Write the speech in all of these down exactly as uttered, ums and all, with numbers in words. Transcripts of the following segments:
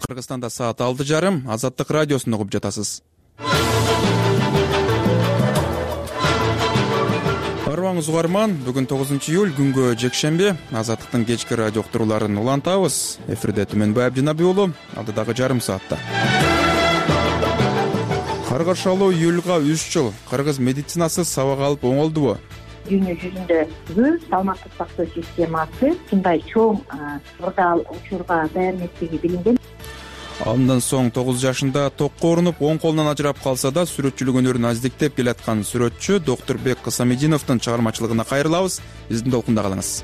Кыргызстанда саат алты жарым, Азаттык радиосун угуп жатасыз. Арбаңыз угарман, бүгүн тогузунчу июль күнгө жекшемби. Азаттыктын кечки радио уктурууларын улантабыз. Эфирде Түмөнбай Абдинаби уулу, алдыдагы жарым саатта. Каргашалуу июлга үч жыл. Кыргыз медицинасы сабак алып оңолдубу? Дүйнө жүзүндө көп саламаттык сактоо системасы ушундай чоң ырдал учурга даяр эместиги билинген. Андан соң тогуз жашында токко урунуп, оң колунан ажырап калса да, сүрөтчүлүк өнөрүн аздиктеп келаткан сүрөтчү Доктурбек Кысамединовдун чыгармачылыгына кайрылабыз. Биздин толкунда калыңыз.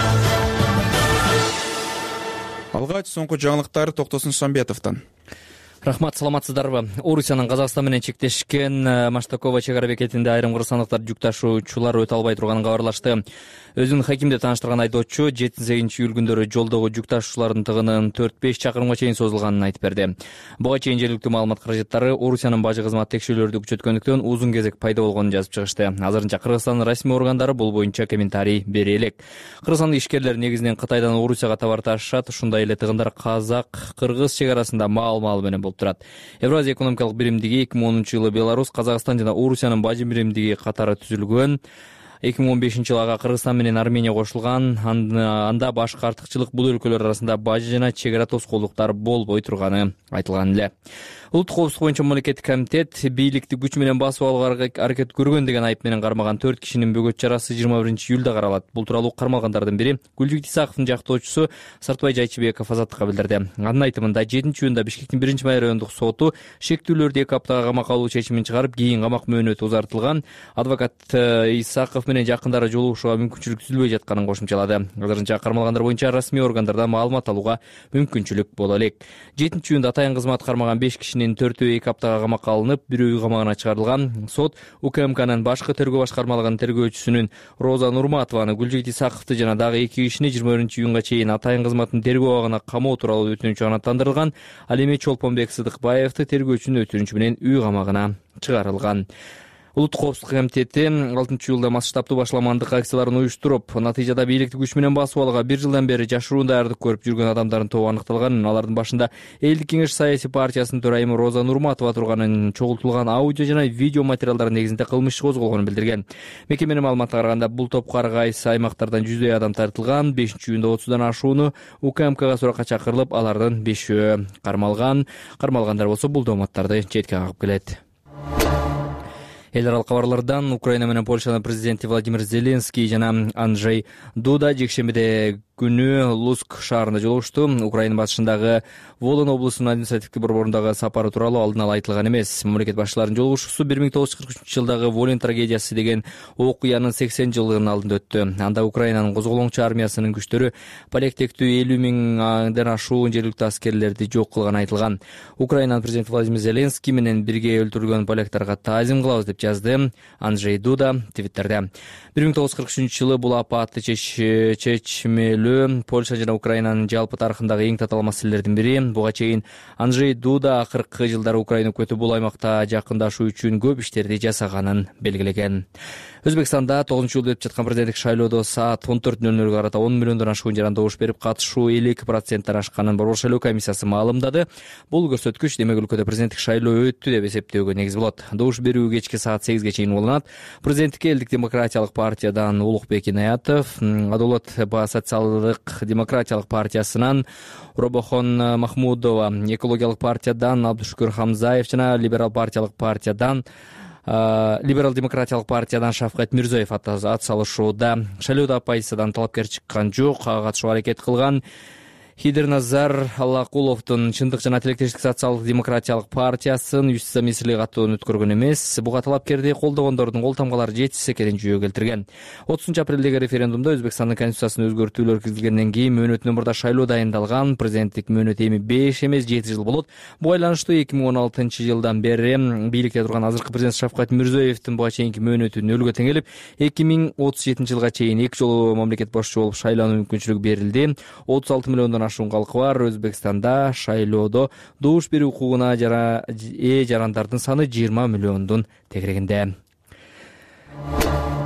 Алгач соңку жаңылыктар Токтосун Шамбетовдон. Рахмат, саламатсыздарбы? Орусиянын Казакстан менен чектешкен Маштакова чек ара бекетинде айрым кыргызстандыктар жүк ташуучулар өтө албай турганын кабарлашты. Өзүн Хакимде тааныштырган айдоочу жети сегизинчи июль күндөрү жолдогу жүк ташуучулардын тыгынын төрт беш чакырымга чейин созулганын айтып берди. Буга чейин жергиликтүү маалымат каражаттары Орусиянын бажы кызмат текшерүүлөрдү күчөткөндүктөн узун кезек пайда болгонун жазып чыгышты. Азырынча Кыргызстандын расмий органдары бул боюнча комментарий бере элек. Кыргызстандын ишкерлер негизинен Кытайдан Орусияга товар ташышат, ушундай эле тыгындар казак-кыргыз чек арасында маал-маал менен болуп турат. Евразия экономикалык биримдиги эки миң онунчу жылы Беларусь, Казакстан жана Орусиянын бажы биримдиги катары түзүлгөн. эки миң он бешинчи жылы ага Кыргызстан менен Армения кошулган. Анда башкы артыкчылык бул өлкөлөр арасында бажы жана чек ара тоскоолдуктар болбой турганы айтылган эле. Улуттук коопсуздук боюнча мамлекеттик комитет бийликти күч менен басып алууга аракет көргөн деген айып менен кармаган төрт кишинин бөгөт чарасы жыйырма биринчи июлда каралат. Бул тууралуу кармалгандардын бири Гүлжүгүт Исаковдун жактоочусу Сартбай Жайчыбеков Азаттыкка билдирди. Анын айтымында жетинчи июнда Бишкектин биринчи май райондук соту шектүүлөрдү эки аптага камакка алуу чечимин чыгарып, кийин камак мөөнөтү узартылган. Адвокат Исаков менен жакындары жолугушууга мүмкүнчүлүк түзүлбөй жатканын кошумчалады. Азырынча кармалгандар боюнча расмий органдардан маалымат алууга мүмкүнчүлүк боло элек. жетинчи июнда атайын кызмат кармаган беш кишинин төртөө эки аптага камакка алынып, бирөө үй камагына чыгарылган. Сот УКМКнын башкы тергөө башкармалыгынын тергөөчүсүнүн Роза Нурматованы, Гүлжүгүт Исаковду жана дагы эки кишини жыйырма биринчи июнга чейин атайын кызматтын тергөө абагына камоо тууралуу өтүнүчү канааттандырылган. Ал эми Чолпонбек Сыдыкбаевди тергөөчүнүн өтүнүчү менен үй камагына чыгарылган. Улуттук коопсуздук комитети алтынчы июлда масштабтуу башламандык акцияларын уюштуруп, натыйжада бийликти күч менен басып алууга бир жылдан бери жашыруун даярдык көрүп жүргөн адамдардын тобу аныкталган. Алардын башында Элдик кеңеш саясий партиясынын төрайымы Роза Нурматова турганын, чогултулган аудио жана видео материалдар негизинде кылмыш иш козголгонун билдирген. Мекеменин маалыматына караганда, бул топко ар кайсы аймактардан жүздөй адам тартылган. бешинчи июнда отуздан ашууну УКМКга суракка чакырылып, алардын бешөө кармалган. Кармалгандар болсо бул дооматтарды четке кагып келет. Эл аралык кабарлардан Украина менен Польшанын президенти Владимир Зеленский жана Анджей Дуда жекшембиде күнү Луцк шаарында жолугушту. Украина батышындагы Волын облусунун административдик борборундагы сапары тууралуу алдын ала айтылган эмес. Мамлекет башчыларынын жолугушуусу бир миң тогуз жүз кырк үчүнчү жылдагы Волын трагедиясы деген окуянын сексен жылдыгынын алдында өттү. Анда Украинанын козголоңчу армиясынын күчтөрү полектектүү элүү миңден ашуун жергиликтүү аскерлерди жок кылганы айтылган. Украинанын президенти Владимир Зеленский менен бирге өлтүрүлгөн поляктарга таазим кылабыз деп жазды Анджей Дуда Твиттерде. бир миң тогуз жүз кырк үчүнчү жылы бул апатты чечмелүү Польша жана Украинанын жалпы тарыхындагы эң татаал маселелердин бири. Буга чейин Анджей Дуда акыркы жылдары Украина өкмөтү бул аймакта жакындашуу үчүн көп иштерди жасаганын белгилеген. Өзбекстанда тогузунчу июлда өтүп жаткан президенттик шайлоодо саат он төрт нөл нөлгө карата он миллиондон ашуун жаран добуш берип, катышуу элүү эки проценттен ашканын Борбор шайлоо комиссиясы маалымдады. Бул көрсөткүч демек өлкөдө президенттик шайлоо өттү деп эсептөөгө негиз болот. Добуш берүү кечки саат сегизге чейин уланат. Президенттикке Элдик демократиялык партиядан Улукбек Инаятов, Адолот ба социалдык демократиялык партиясынан Робохон Махмудова, экологиялык партиядан Абдушкүр Хамзаев жана либерал партиялык партиядан Либерал демократиялык партиядан Шавкат Мирзоев ат салышууда. Шайлоодо оппозициядан талапкер чыккан жок. Ага катышууга аракет кылган Хидерназар Аллакуловдун Чындык жана тилектештик социалдык демократиялык партиясын юстиция министрлиги катууну өткөргөн эмес. Буга талапкерди колдогондордун кол тамгалары жетишсиз экенин жүйө келтирген. отузунчу апрелдеги референдумда Өзбекстандын конституциясына өзгөртүүлөр киргизилгенден кийин мөөнөтүнөн мурда шайлоо дайындалган. Президенттик мөөнөтү эми беш эмес жети жыл болот. Буга байланыштуу эки миң он алтынчы жылдан бери бийликте турган азыркы президент Шавкат Мирзоевдин буга чейинки мөөнөтү нөлгө теңелип, эки миң отуз жетинчи жылга чейин эки жолу мамлекет башчысы болуп шайлануу мүмкүнчүлүгү берилди. отуз алты миллиондон ашуун калкы бар. Өзбекстанда шайлоодо добуш берүү укугуна ээ жарандардын саны жыйырма миллиондун тегерегинде.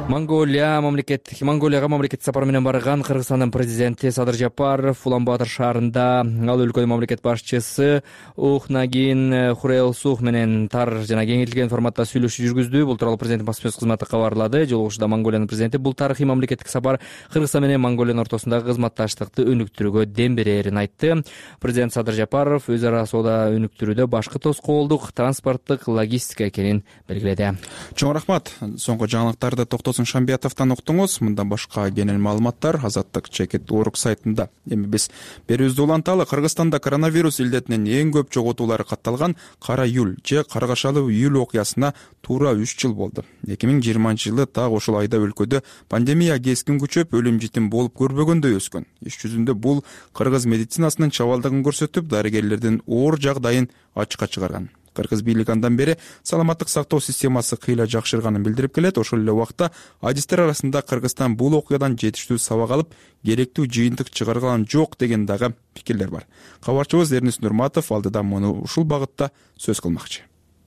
Монголия мамлекеттик Монголияга мамлекеттик сапар менен барган Кыргызстандын президенти Садыр Жапаров Улан-Баатыр шаарында ал өлкөнүн мамлекет башчысы Ухнагин Хурэлсух менен тар жана кеңейтилген форматта сүйлөшүү жүргүздү. Бул тууралуу президенттин басма сөз кызматы кабарлады. Жолугушууда Монголиянын президенти бул тарыхый мамлекеттик сапар Кыргызстан менен Монголиянын ортосундагы кызматташтыкты өнүктүрүүгө дем берерин айтты. Президент Садыр Жапаров өз ара соода өнүктүрүүдө башкы тоскоолдук транспорттук логистика экенин белгиледи. Чоң рахмат. Соңку жаңылыктарды Токтосун Шамбиятовдон уктуңуз. Мындан башка кенен маалыматтар Азаттык чекит орг сайтында. Эми биз берүүбүздү уланталы. Кыргызстанда коронавирус илдетинин эң көп жоготуулары катталган Кара июль же Каргашалуу июль окуясына туура үч жыл болду. эки миң жыйырманчы жылы так ошол айда өлкөдө пандемия кескин күчөп, өлүм житим болуп көрбөгөндөй өскөн. Иш жүзүндө бул кыргыз медицинасынын чабалдыгын көрсөтүп, дарыгерлердин оор жагдайын ачыкка чыгарган. Кыргыз бийлиги андан бери саламаттык сактоо системасы кыйла жакшырганын билдирип келет. Ошол эле убакта адистер арасында Кыргызстан бул окуядан жетиштүү сабак алып, керектүү жыйынтык чыгарган жок деген дагы пикирлер бар. Кабарчыбыз Эрнис Нурматов алдыдан муну ушул багытта сөз кылмакчы.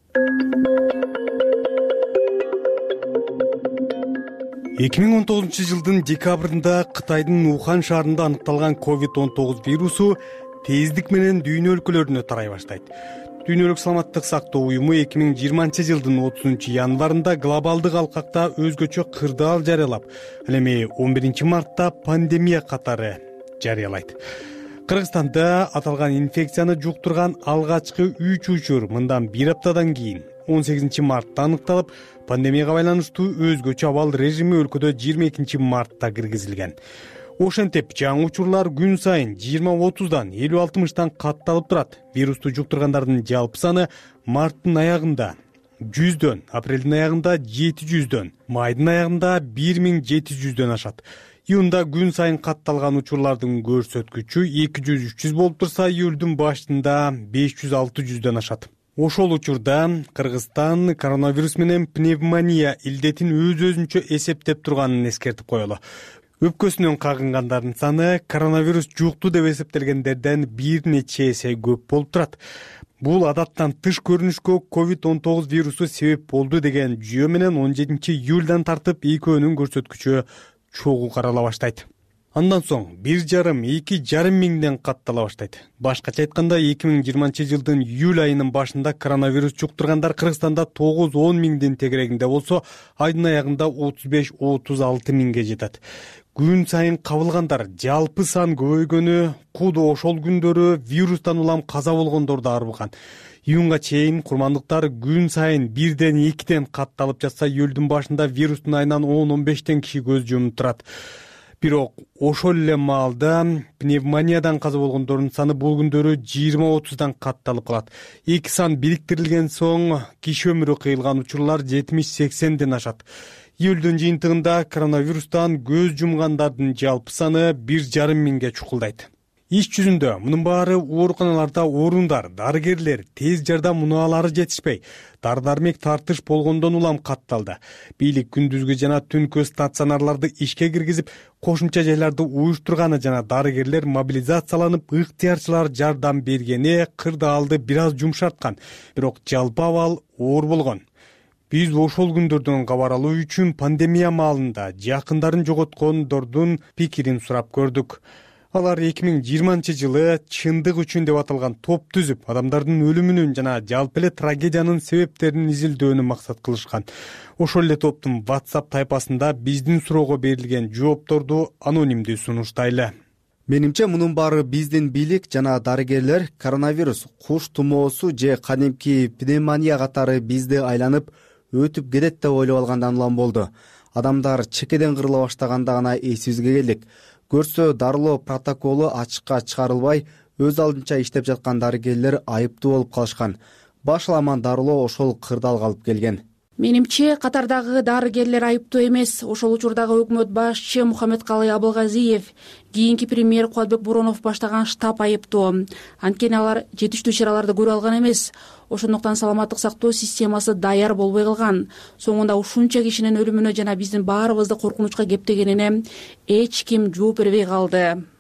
эки миң он тогузунчу жылдын декабрында Кытайдын Ухан шаарында аныкталган ковид он тогуз вирусу тездик менен дүйнө өлкөлөрүнө тарай баштайт. Дүйнөлүк саламаттык сактоо уюму эки миң жыйырманчы жылдын отузунчу январында глобалдык алкакта өзгөчө кырдаал жарыялап, ал эми он биринчи мартта пандемия катары жарыялайт. Кыргызстанда аталган инфекцияны жуктурган алгачкы үч учур мындан бир аптадан кийин он сегизинчи мартта аныкталып, пандемияга байланыштуу өзгөчө абал режими өлкөдө жыйырма экинчи мартта киргизилген. Ошентип жаңы учурлар күн сайын жыйырма отуздан элүү алтымыштан катталып турат. Вирусту жуктургандардын жалпы саны марттын аягында жүздөн, апрелдин аягында жети жүздөн, майдын аягында бир миң жети жүздөн ашат. Июнда күн сайын катталган учурлардын көрсөткүчү эки жүз үч жүз болуп турса, июлдун башында беш жүз алты жүздөн ашат. Ошол учурда Кыргызстан коронавирус менен пневмония илдетин өз-өзүнчө эсептеп турганын эскертип коелу. Өпкөсүнөн кагынгандардын саны коронавирус жукту деп эсептелгендерден бир нече эсе көп болуп турат. Бул адаттан тыш көрүнүшкө ковид он тогуз вирусу себеп болду деген жүйө менен он жетинчи июльдан тартып экөөнүн көрсөткүчү чогуу карала баштайт. Андан соң бир жарым, эки жарым миңден каттала баштайт. Башкача айтканда эки миң жыйырманчы жылдын июль айынын башында коронавирус жуктургандар Кыргызстанда тогуз он миңдин тегерегинде болсо, айдын аягында отуз беш отуз алты миңге жетет. Күн сайын кабылгандар жалпы сан көбөйгөнү, куду ошол күндөрү вирустан улам каза болгондорду арбыган. Июнга чейин курмандыктар күн сайын бирден экиден катталып жатса, июлдун башында вирустун айынан он он бештен киши көз жумуп турат. Бирок ошол эле маалда пневмониядан каза болгондордун саны бул күндөрү жыйырма отуздан катталып калат. Эки сан бириктирилген соң киши өмүрү кыйылган учурлар жетимиш сексенден ашат. Июлдун жыйынтыгында коронавирустан көз жумгандардын жалпы саны бир жарым миңге чукулдайт. Иш жүзүндө мунун баары ооруканаларда орундар, дарыгерлер, тез жардам мунаалары жетишпей, дары-дармек тартыш болгондон улам катталды. Бийлик күндүзгү жана түнкү стационарларды ишке киргизип, кошумча жайларды уюштурганы жана дарыгерлер мобилизацияланып, ыктыярчылар жардам бергени кырдаалды бир аз жумшарткан, бирок жалпы абал оор болгон. Биз ошол күндөрдөн кабар алуу үчүн пандемия маалында жакындарын жоготкондордун пикирин сурап көрдүк. Алар эки миң жыйырманчы жылы чындык үчүн деп аталган топ түзүп, адамдардын өлүмүнүн жана жалпы эле трагедиянын себептерин изилдөөнү максат кылышкан. Ошол эле топтун WhatsApp тайпасында биздин суроого берилген жоопторду анонимдүү сунуштайлы. Менимче мунун баары биздин бийлик жана дарыгерлер коронавирус, куш тумоосу же кадимки пневмония катары бизди айланып өтүп кетет деп ойлоп алгандан улам болду. Адамдар чекеден кырыла баштаганда гана эсибизге келдик. Көрсө дарылоо протоколу ачыкка чыгарылбай, өз алдынча иштеп жаткан дарыгерлер айыптуу болуп калышкан. Башаламан дарылоо ошол кырдаалга алып келген. Менимче катардагы дарыгерлер айыптуу эмес. Ошол учурдагы өкмөт башчы Мухаммедкалый Абылгазиев, кийинки премьер Кубатбек Боронов баштаган штаб айыптуу. Анткени алар жетиштүү чараларды көрө алган эмес. Ошондуктан саламаттык сактоо системасы даяр болбой калган. Соңунда ушунча кишинин өлүмүнө жана биздин баарыбызды коркунучка кептегенине эч ким жооп бербей калды.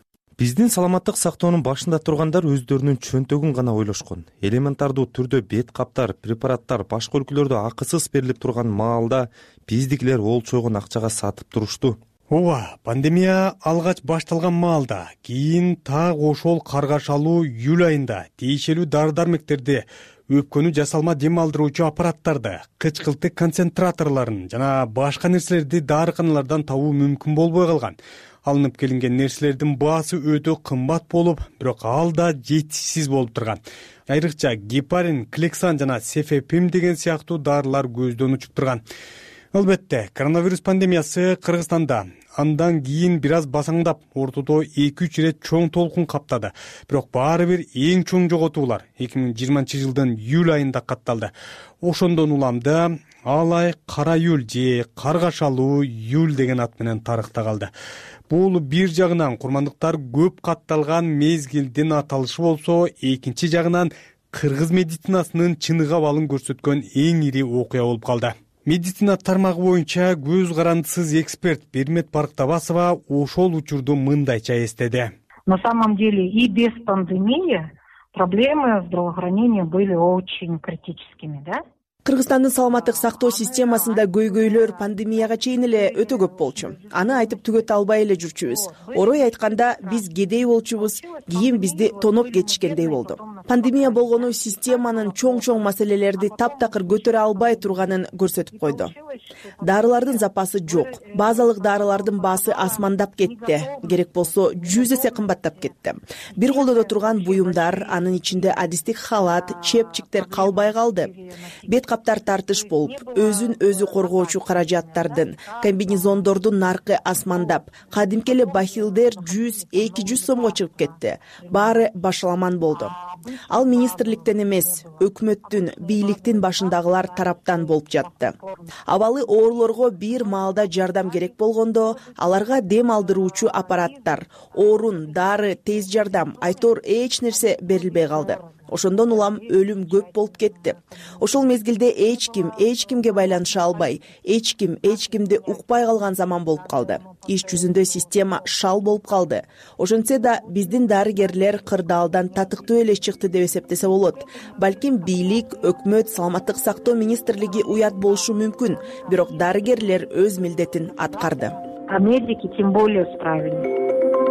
Биздин саламаттык сактоонун башында тургандар өздөрүнүн чөнтөгүн гана ойлошкон. Элементардуу түрдө бет каптар, препараттар башка өлкөлөрдө акысыз берилип турган маалда биздикилер олчойгон акчага сатып турушту. Ооба, пандемия алгач башталган маалда, кийин так ошол каргашалуу июль айында тиешелүү дары-дармектерди, өпкөнү жасалма дем алдыруучу аппараттарды, кычкылтык концентраторлорун жана башка нерселерди дарыканалардан табуу мүмкүн болбой калган. Алынып келинген нерселердин баасы өтө кымбат болуп, бирок ал да жетишсиз болуп турган. Айрыкча гепарин, клексан жана сефепим деген сыяктуу дарылар көздөн учуп турган. Албетте, коронавирус пандемиясы Кыргызстанда андан кийин бир аз басаңдап, ортодо эки үч ирет чоң толкун каптады. Бирок баары бир эң чоң жоготуулар эки миң жыйырманчы жылдын июль айында катталды. Ошондон уламды ал ай кара июль же каргашалуу июль деген ат менен тарыхта калды. Бул бир жагынан курмандыктар көп катталган мезгилдин аталышы болсо, экинчи жагынан кыргыз медицинасынын чыныгы абалын көрсөткөн эң ири окуя болуп калды. Медицина тармагы боюнча көз карандысыз эксперт Бермет Барктабасова ошол учурду мындайча эстеди. На самом деле и без пандемии проблемы здравоохранения были очень критическими, да? Кыргызстандын саламаттык сактоо системасында көйгөйлөр пандемияга чейин эле өтө көп болчу. Аны айтып түгөтө албай эле жүрчүбүз. Орой айтканда биз кедей болчубуз, кийин бизди тоноп кетишкендей болду. Пандемия болгону системанын чоң-чоң маселелерди таптакыр көтөрө албай турганын көрсөтүп койду. Дарылардын запасы жок. Базалык дарылардын баасы асмандап кетти. Керек болсо жүз эсе кымбаттап кетти. Бир колдодо турган буюмдар, анын ичинде адистик халат, чепчиктер калбай калды. Бет каптар тартыш болуп, өзүн өзү коргоочу каражаттардын, комбинезондордун наркы асмандап, кадимки эле бахилдер жүз эки жүз сомго чыгып кетти. Баары башаламан болду. Ал министрликтен эмес, өкмөттүн, бийликтин башындагылар тараптан болуп жатты. Абалы оорлорго бир маалда жардам керек болгондо, аларга дем алдыруучу аппараттар, орун, дары, тез жардам, айтор эч нерсе берилбей калды. Ошондон улам өлүм көп болуп кетти. Ошол мезгилде эч ким эч кимге байланыша албай, эч ким эч кимди укпай калган заман болуп калды. Иш жүзүндө система шал болуп калды. Ошентсе да биздин дарыгерлер кырдаалдан татыктуу эле чыкты деп эсептесе болот. Балким бийлик, өкмөт, саламаттык сактоо министрлиги уят болушу мүмкүн, бирок дарыгерлер өз милдетин аткарды. А медики тем более справились.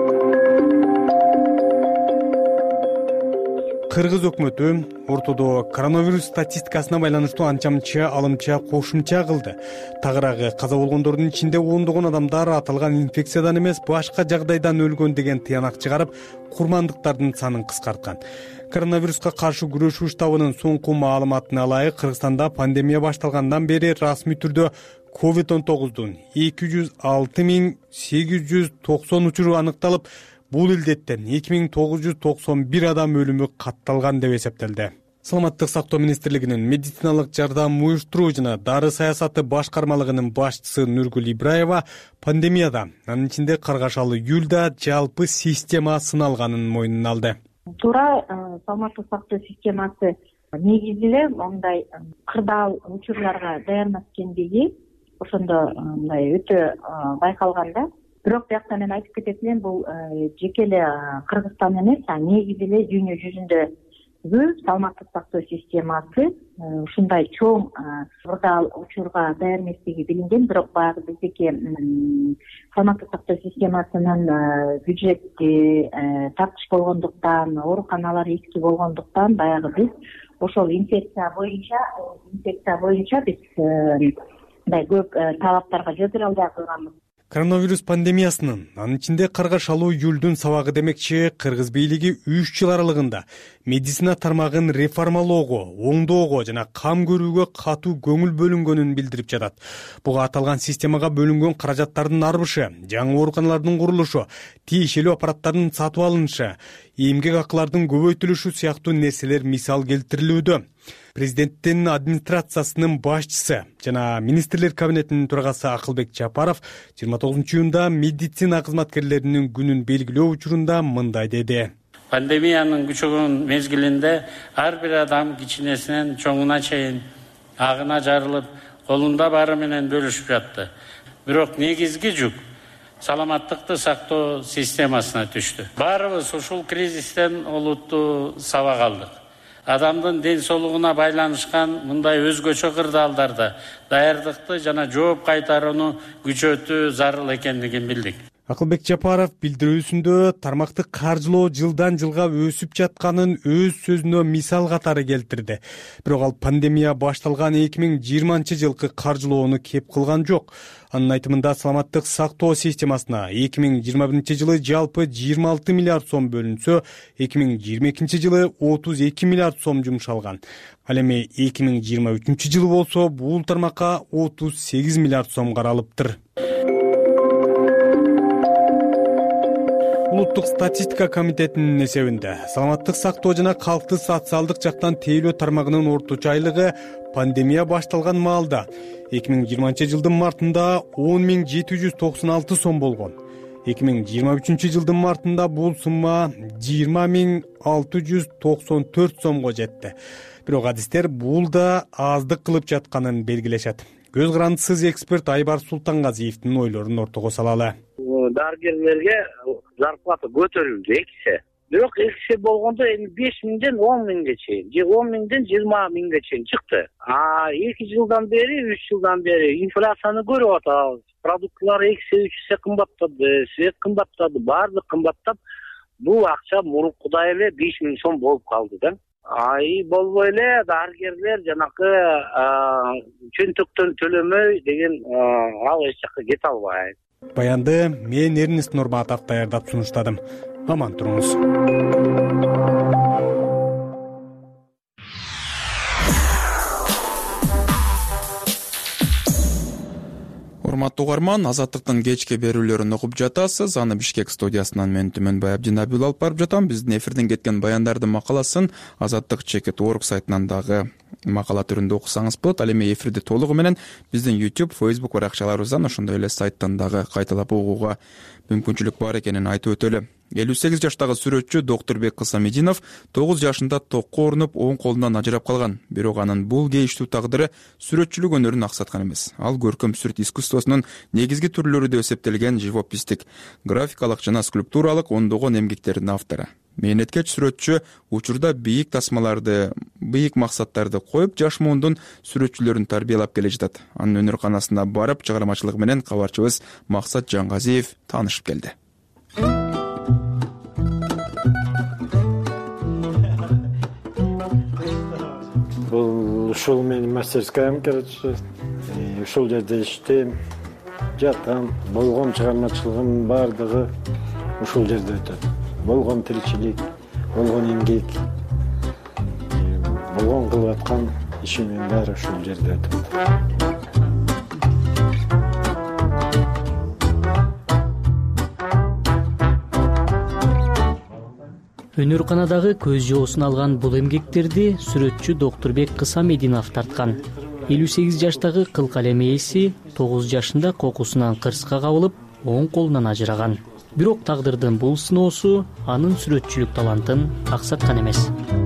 Кыргыз өкмөтү ортодо коронавирус статистикасына байланыштуу анча-мынча алымча кошумча кылды. Тагыраагы каза болгондордун ичинде ондогон адамдар аталган инфекциядан эмес, башка жагдайдан өлгөн деген тыянак чыгарып, курмандыктардын санын кыскарткан. Коронавируска каршы күрөшүү штабынын соңку маалыматына ылайык, Кыргызстанда пандемия башталгандан бери расмий түрдө ковид он тогуздун эки жүз алты миң сегиз жүз токсон учуру аныкталып, бул илдеттен эки миң тогуз жүз токсон бир адам өлүмү катталган деп эсептелди. Саламаттык сактоо министрлигинин медициналык жардам уюштуруу жана дары саясаты башкармалыгынын башчысы Нургүл Ибраева пандемияда, анын ичинде каргашалы июлда жалпы система сыналганын мойнуна алды. Туура саламаттык сактоо системасы негизи эле мындай кырдаал учурларга даярмас экендиги ошондо мындай өтө байкалган да. Бирок биякта мен айтып кетет элем, бул жеке эле Кыргызстан эмес, а негизи эле дүйнө жүзүндөгү саламаттык сактоо системасы ушундай чоң кырдаал учурга даяр эместиги билинген, бирок баягы биздики саламаттык сактоо системасынын бюджети тартыш болгондуктан, ооруканалар эски болгондуктан баягы биз ошол инфекция боюнча инфекция боюнча биз мындай көп талаптарга жетире албай калганбыз. Коронавирус пандемиясынын, анын ичинде каргашалуу июлдун сабагы демекчи, Кыргыз бийлиги үч жыл аралыгында медицина тармагын реформалоого, оңдоого жана кам көрүүгө катуу көңүл бөлүнгөнүн билдирип жатат. Буга аталган системага бөлүнгөн каражаттардын арбышы, жаңы ооруканалардын курулушу, тиешелүү аппараттардын сатып алынышы, эмгек акылардын көбөйтүлүшү сыяктуу нерселер мисал келтирилүүдө. Президенттин администрациясынын башчысы жана министрлер кабинетинин төрагасы Акылбек Жапаров жыйырма тогузунчу июнда медицина кызматкерлеринин күнүн белгилөө учурунда мындай деди. Пандемиянын күчөгөн мезгилинде ар бир адам кичинесинен чоңуна чейин агына жарылып, колунда баары менен бөлүшүп жатты. Бирок негизги жүк саламаттыкты сактоо системасына түштү. Баарыбыз ушул кризистен олуттуу сабак алдык. Адамдын ден соолугуна байланышкан мындай өзгөчө кырдаалдарда даярдыкты жана жооп кайтарууну күчөтүү зарыл экендигин билдик. Акылбек Жапаров билдирүүсүндө тармактык каржылоо жылдан жылга өсүп жатканын өз сөзүнө мисал катары келтирди. Бирок ал пандемия башталган эки миң жыйырманчы жылкы каржылоону кеп кылган жок. Анын айтымында саламаттык сактоо системасына эки миң жыйырма биринчи жылы жалпы жыйырма алты миллиард сом бөлүнсө, эки миң жыйырма экинчи жылы отуз эки миллиард сом жумшалган. Ал эми эки миң жыйырма үчүнчү жылы болсо бул тармакка отуз сегиз миллиард сом каралыптыр. Улуттук статистика комитетинин эсебинде саламаттык сактоо жана калкты социалдык жактан тейлөө тармагынын орточо айлыгы пандемия башталган маалда эки миң жыйырманчы жылдын мартында он миң жети жүз токсон алты сом болгон. эки миң жыйырма үчүнчү жылдын мартында бул сумма жыйырма миң алты жүз токсон төрт сомго жетти. Бирок адистер бул да аздык кылып жатканын белгилешет. Көз карандысыз эксперт Айбар Султангазиевдин ойлорун ортого салалы. Дарыгерлерге зарплата көтөрүлдү экисе. Бирок экисе болгондо эми беш миңден он миңге чейин, же он миңден жыйырма миңге чейин чыкты. А эки жылдан бери, үч жылдан бери инфляцияны көрүп атабыз. Продуктлар экисе үчсө кымбаттады, свет кымбаттады, баардык кымбаттап, бул акча мурункудай эле беш миң сом болуп калды да. Ай болбой эле дарыгерлер жанакы чөнтөктөн төлөмөй деген ал эч жакка кете албайт. Баянды мен Эрнест Нурматов даярдап сунуштадым. Аман туруңуз. Урматтуу угарман, Азаттыктын кечки берүүлөрүн окуп жатасыз. Аны Бишкек студиясынан мен Түмөнбай Абдинабил алып барып жатам. Биздин эфирден кеткен баяндардын макаласын Азаттык чекит точка орг сайтынан дагы макала түрүндө окусаңыз болот. Ал эми эфирди толугу менен биздин YouTube, Facebook баракчаларыбыздан, ошондой эле сайттан дагы кайталап угууга мүмкүнчүлүк бар экенин айтып өтөлү. элүү сегиз жаштагы сүрөтчү Доктурбек Кысамединов тогуз жашында токко оорунуп, оң колунан ажырап калган. Бирок анын бул кейиштүү тагдыры сүрөтчүлүк өнөрүн аксаткан эмес. Ал көркөм сүрөт искусствосунун негизги түрлөрү деп эсептелген живопистик, графикалык жана скульптуралык ондогон эмгектердин автору. Мээнеткеч сүрөтчү учурда бийик тасмаларды, бийик максаттарды коюп, жаш муундун сүрөтчүлөрүн тарбиялап келе жатат. Анын өнөр-канасына барып, чыгармачылыгы менен кабарчыбыз Максат Жангазиев таанышып келди. Бул ушул менин мастерскаям, короче. Ушул жерде иштейм, жатам. Болгон чыгармачылыгым бардыгы ушул жерде өтөт. Болгон тиричилик, болгон эмгек, болгон кылып аткан ишимин баары ушул жерде өтөт. Өнөр-канадагы көз жоосун алган бул эмгектерди сүрөтчү Доктурбек Кысамединов тарткан. элүү сегиз жаштагы кыл калем ээси тогуз жашында кокусунан кырска кабылып, оң колунан ажыраган. Бирок тагдырдын бул сыноосу анын сүрөтчүлүк талантын аксаткан эмес.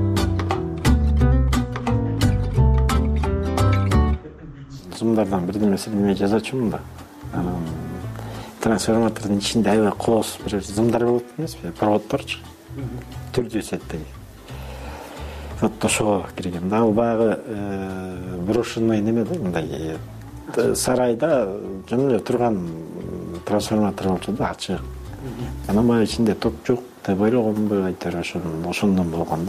Зумдардан бирдемеси неме жазачумун да. Трансформатордун ичинде аябай кооз бир зумдар болот эмеспи, проводторчу. Түрдүү сеттеги. Вот ошого кирген. Ал баягы брошенный неме да, мындай сарайда жана эле турган трансформатор болчу да, ачык. Анан баягы ичинде топ жок деп ойлогонбу, айтор ошондон болгон да.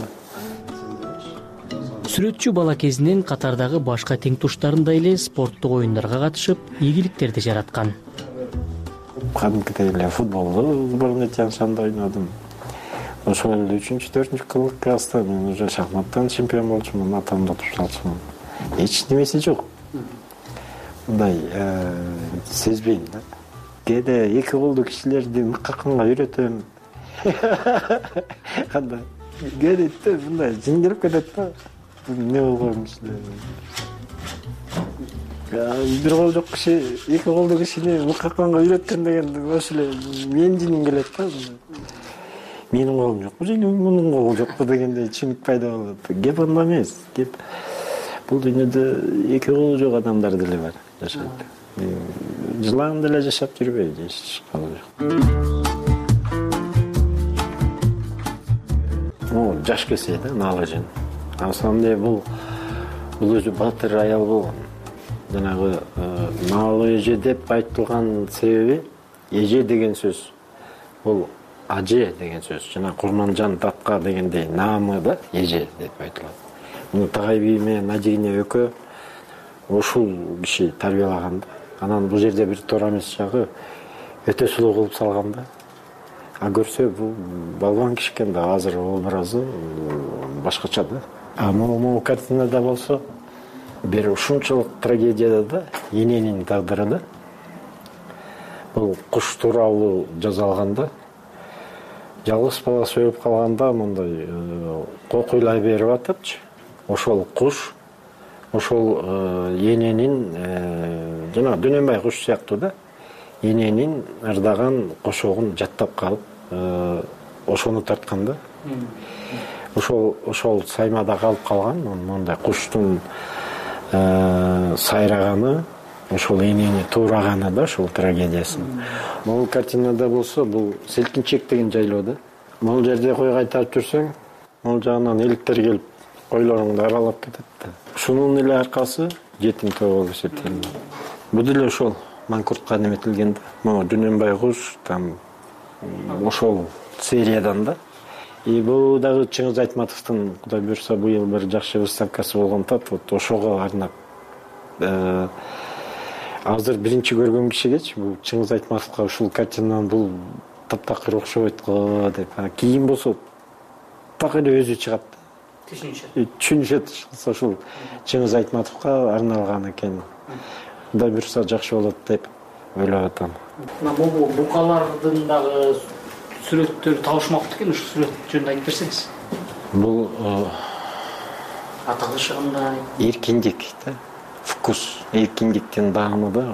Сүрөтчү бала кезинен катардагы башка тең туштарындай эле спорттук оюндарга катышып, ийгиликтерди жараткан. Кадимкидей эле футболду сборный жаншанда ойнодум. Ошол эле үчүнчү, төртүнчү класста мен уже шахматтан чемпион болчумун, атамды тушталчумун. Эч немеси жок. Мындай сезбейм да. Кээде эки колду кишилерди мыкаканга үйрөтөм. Кандай? Кээде мындай жин келип кетет да. Не болгон кишилер. Бир кол жок киши, эки колду кишини мыкаканга үйрөткөн деген ошо эле менин жиним келет да. Менин колум жокпу, мунун колу жокпу дегендей түшүнүк пайда болот. Кеп анда эмес. Кеп бул дүйнөдө эки колу жок адамдар деле бар, жашайт. жылаганда эле жашап жүрбөйбү, эч калы жок. Ну, жаш келсе да, наалажын. На самом деле бул бул өзү батыр аял болгон. Жанагы наалы эже деп айтылган себеби, эже деген сөз бул аже деген сөз. Жана Курманжан татка дегендей наамы да эже деп айтылат. Муну Тагай би менен Надигине экөө ушул киши тарбиялаган да. Анан бул жерде бир туура эмес жагы өтө сулуу кылып салган да. А көрсө бул балбан киши экен да, азыр образы башкача да. А могу картинада болсо бир ушунчалык трагедияда да, эненин тагдыры да. Бул куш тууралуу жазалган да. Жалгыз баласы өлүп калганда мындай кокуйлай берип атыпчы. Ошол куш, ошол эненин жана Дөнөнбай куш сыяктуу да, эненин ырдаган кошогун жаттап калып, ошону тарткан да. Ошол ошол саймада калып калган, мондай куштун сайраганы, ошол энени туураганы да, ошол трагедиясы. Могул картинада болсо, бул Селкинчек деген жайлоо да. Могул жерде кой кайтарып жүрсөң, могул жагынан эликтер келип койлоруңду аралап кетет да. Ушунун эле аркасы жетим тоо болуп эсептелинет. Бул деле ошол Манкуртка неметилген да. Могу Дөнөнбай куш там ошол сериядан да. И бул дагы Чыңгыз Айтматовдун, Кудай буйрса, быйыл бир жакшы выставкасы болгонтат, вот ошого арнап азыр биринчи көргөн кишигечи бул Чыңгыз Айтматовго ушул картинанын бул таптакыр окшобойт го деп. Кийин болсо так эле өзү чыгат. Түшүнүшөт. Ошол Чыңгыз Айтматовго арналган экен. Кудай буйрса жакшы болот деп ойлоп атам. Могу букалардын дагы сүрөттөрү табышмактуу экен, ушул сүрөт жөнүндө айтып берсеңиз. Бул аталышы кандай? Эркиндик да. Вкус, эркиндиктин даамы да.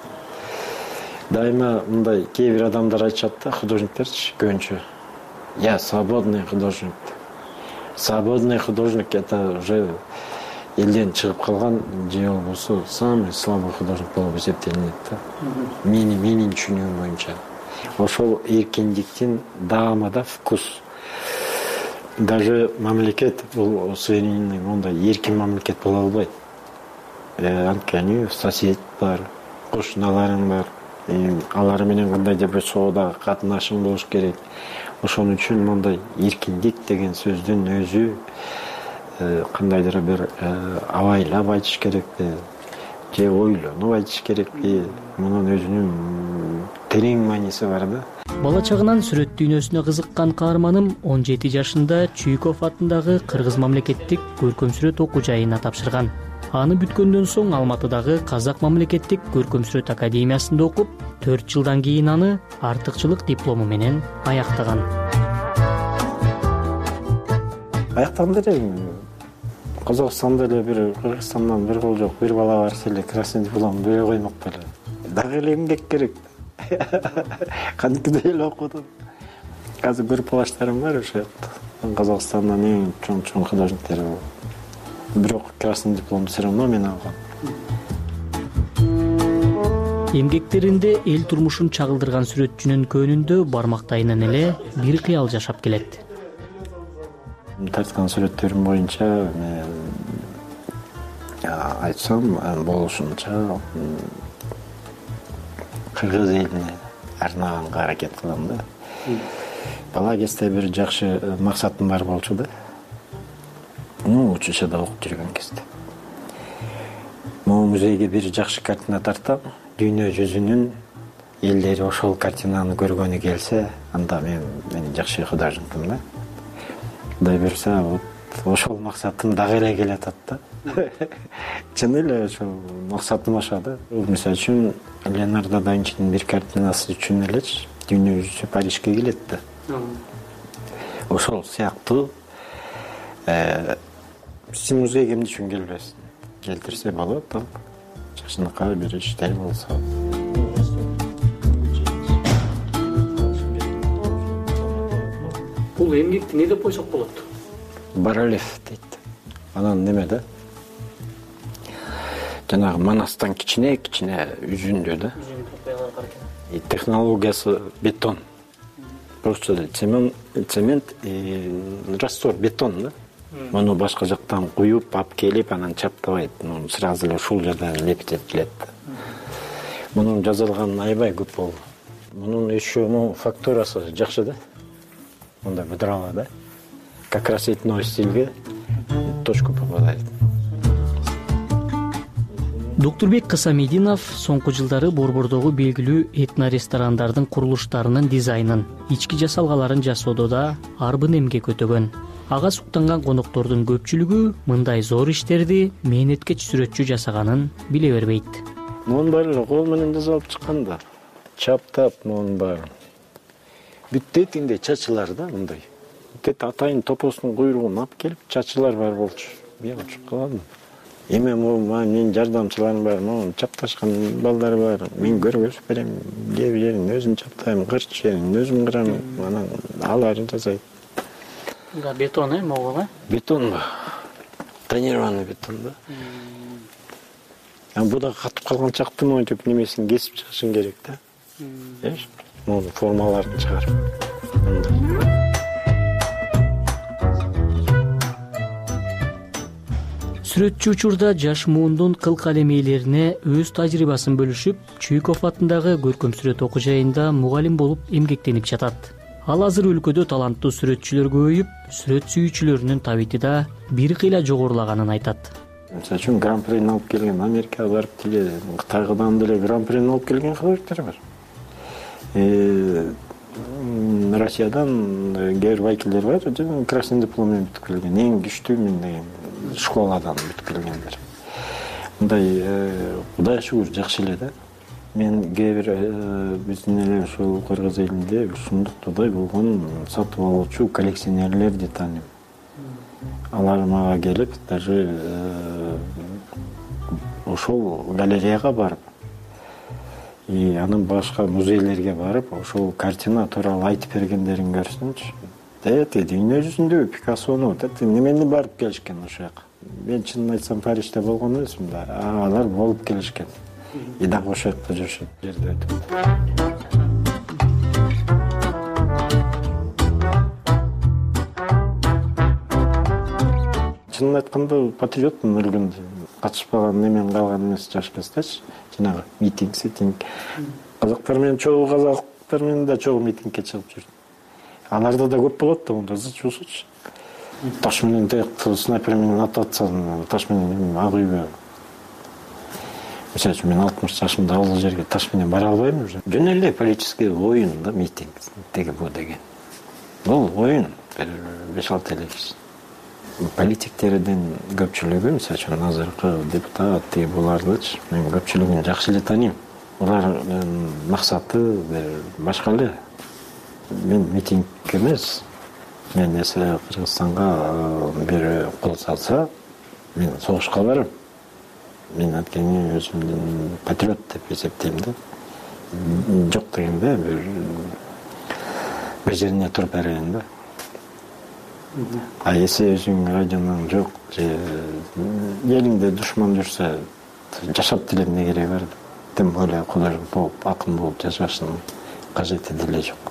Дайыма мындай кээ бир адамдар айтышат да, художниктерчи көбүнчө. Я свободный художник. Свободный художник это уже элден чыгып калган же болбосо самый слабый художник болуп эсептелинет да. Мени менин түшүнүгүм боюнча. Ошол эркиндиктин даамы да, вкус. Даже мамлекет бул суверенный, мондай эркин мамлекет боло албайт. Анткени сосед бар, кошуналарың бар. Алар менен кандайдыр бир соодага катнашың болуш керек. Ошон үчүн мондай эркиндик деген сөздүн өзү кандайдыр бир абайлап айтыш керекпи, же ойлонуп айтыш керекпи, мунун өзүнүн терең мааниси бар да. Бала чагынан сүрөт дүйнөсүнө кызыккан каарманым он жети жашында Чуйков атындагы Кыргыз мамлекеттик көркөм сүрөт окуу жайына тапшырган. Аны бүткөндөн соң Алматыдагы Казак мамлекеттик көркөм сүрөт академиясында окуп, төрт жылдан кийин аны артыкчылык диплому менен аяктаган. Аяктаганда эле Казакстанда эле бир, Кыргызстандан бир кол жок, бир бала барса эле красный диплом бере коймок беле. Дагы эле эмгек керек. Кантип эле окудум. Азыр группалаштарым бар ошо. Казакстандан эң чоң-чоң художниктер бар. Бирок красный диплом все равно мен алгам. Эмгектеринде эл турмушун чагылдырган сүрөтчүнүн көөнүндө бармактайынан эле бир кыял жашап келет. Тарткан сүрөттөрүм боюнча айтсам болушунча кыргыз элине арнаганга аракет кылам да. Бала кезде бир жакшы максатым бар болчу да. Ну, училищеде окуп жүргөн кезде. Могу музейге бир жакшы картина тартам. Дүйнө жүзүнүн элдери ошол картинаны көргөнү келсе, анда мен мен жакшы художникмин да. Кудай буйрса, вот ошол максатым дагы эле келатат да. Чын эле ошол максатым ошо да. Мисалы үчүн Леонардо да Винчинин бир картинасы үчүн элечи дүйнө жүзү Парижге келет да. Ошол сыяктуу сен музейге эмне үчүн келбесин? Келтирсе болот, так. Жакшынакай бир иштер болсо. Бул эмгекти эмне деп койсок болот? Баралев дейт. Анан неме да? жанагы манастан кичине кичине үзүндө да. Технологиясы бетон. Просто цемент, цемент и раствор бетон да. Муну башка жактан куюп, алып келип, анан чаптабайт. Ну, сразу эле ушул жерден лептетилет. Мунун жазылганы аябай көп болду. Мунун еще фактурасы жакшы да. Мындай быдрала да. Как раз этной стилге точку попадает. Доктурбек Кысамединов соңку жылдары Борбордогу белгилүү этно ресторандардын курулуштарынын дизайнын, ички жасалгаларын жасоодо да арбын эмгек өтөгөн. Ага суктанган коноктордун көпчүлүгү мындай зор иштерди мээнеткеч сүрөтчү жасаганын биле бербейт. Мунун баары кол менен жасалып чыкканда, чаптап мунун баары. Бүттетинде чачылар да мындай. Бүттет атайын топосунун куйругун алып келип, чачылар бар болчу. Мен учуп калдым. Эми менин жардамчыларым бар, могу чапташкан балдар бар. Мен көргөзүп берем, кээ бир жерин өзүм чаптайм, кырч жерин өзүм кырам, анан аларын жасайт. Да, бетон э, могу э? Бетон ба. Тонированный бетон да. А буда катып калган чакты монтип немесин кесип чыгышың керек да. Эш, муну формаларын чыгарып. Сүрөтчү учурда жаш муундун кыл калемейлерине өз тажрыйбасын бөлүшүп, Чуйков атындагы көркөм сүрөт окуу жайында мугалим болуп эмгектенип жатат. Ал азыр өлкөдө таланттуу сүрөтчүлөр көбөйүп, сүрөт сүйүүчүлөрүнүн табити да бир кыйла жогорулаганын айтат. Мисалы үчүн гран-прини алып келген, Америкага барып деле, Кытайдан деле гран-прини алып келген художниктер бар. Россиядан кээ бир вакилдер бар, красный дипломмен бүтүп келген, эң күчтүү мен деген школадан бүтүп келгендер. Мындай Кудай шүгүр жакшы эле да. Мен кээ бир биздин эле ушул Кыргыз элинде ушундуктай болгон сатып алуучу коллекционерлерди тааныйм. Алар мага келип, даже ошол галереяга барып, и анын башка музейлерге барып, ошол картина тууралуу айтып бергендерин көрсүнчү. Дети дүйнө жүзүндө Пикассону, дети немени барып келишкен ошол жака. Мен чынын айтсам Парижде болгон эмесмин да, алар болуп келишкен. И дагы ошол жакта жүрүшөт, жерде өтүп. Чынын айтканда патриотмун өлгөндө. Катышпаган немен калган эмес жаш кездечи. Жанагы митинг, ситинг. Казактар менен чогуу казактар менен да чогуу митингке чыгып жүрдүм. Аларда да көп болот да, мында зычуусучу. Таш менен тияктуу снайпер менен ататсаң, таш менен ак үйгө. Мисалы үчүн мен алтымыш жашымда ал жерге таш менен бара албайм уже. Жөн эле политический оюн да митинг деги бу деген. Бул оюн бир беш алты эле киши. Политиктердин көпчүлүгү, мисалы үчүн азыркы депутат тиги булардычы, мен көпчүлүгүн жакшы эле тааныйм. Улардын максаты башка эле. Мен митинг эмес. Мен эсе Кыргызстанга бир кол салса, мен согушка барам. Мен анткени өзүмдүн патриот деп эсептейм да. Жок дегенде бир бир жерине туруп берейин да. А эсе өзүң радионун жок, элиңде душман жүрсө, жашап деле эмне кереги бар? Тем более художник болуп, акын болуп жашашынын кажети деле жок.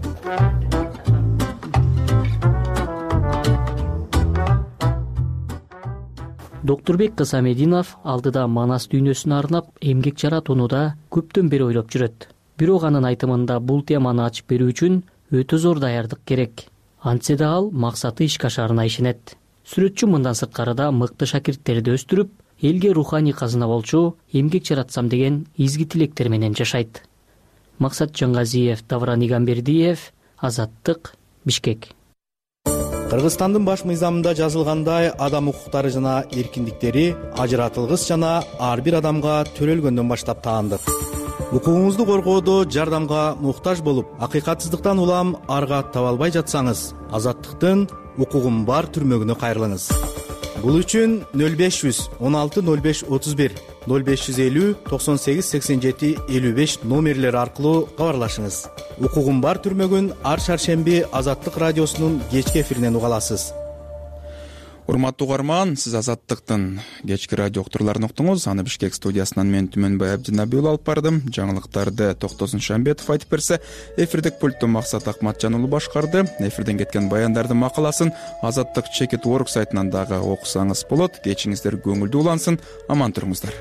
Доктурбек Кысамединов алдыда Манас дүйнөсүнө арнап эмгек жаратуунуда көптөн бери ойлоп жүрөт. Бирок анын айтымында бул теманы ачып берүү үчүн өтө зор даярдык керек. Антсе да ал максаты ишке ашарына ишенет. Сүрөтчү мындан сырткарыда мыкты шакирттерди өстүрүп, элге руханий казына болчу эмгек жаратсам деген изги тилектер менен жашайт. Максат Жангазиев, Давран Игамбердиев, Азаттык, Бишкек. Кыргызстандын баш мыйзамында жазылгандай, адам укуктары жана эркиндиктери ажыратылгыс жана ар бир адамга төрөлгөндөн баштап таандык. Укугуңузду коргоодо жардамга муктаж болуп, акыйкатсыздыктан улам арга таба албай жатсаңыз, Азаттыктын укугум бар түрмөгүнө кайрылыңыз. Бул үчүн нөл беш жүз он алты нөл беш отуз бир, нөл беш жүз элүү токсон сегиз сексен жети элүү беш номерлери аркылуу кабарлашыңыз. Укугум бар түрмөгүн ар шаршемби Азаттык радиосунун кечки эфиринен уга аласыз. урматтуу угарман, сиз Азаттыктын кечки радио уктурларын уктуңуз. Аны Бишкек студиясынан мен Түмөнбай Абдинабиул алып бардым. Жаңылыктарды Токтосун Шамбетов айтып берсе, эфирдик пультту Максат Акматжан уулу башкарды. Эфирден кеткен баяндардын макаласын Азаттык чекит орг сайтынан дагы окусаңыз болот. Кечиңиздер көңүлдүү улансын. Аман туруңуздар.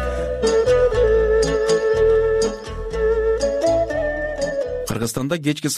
Кыргызстанда кечки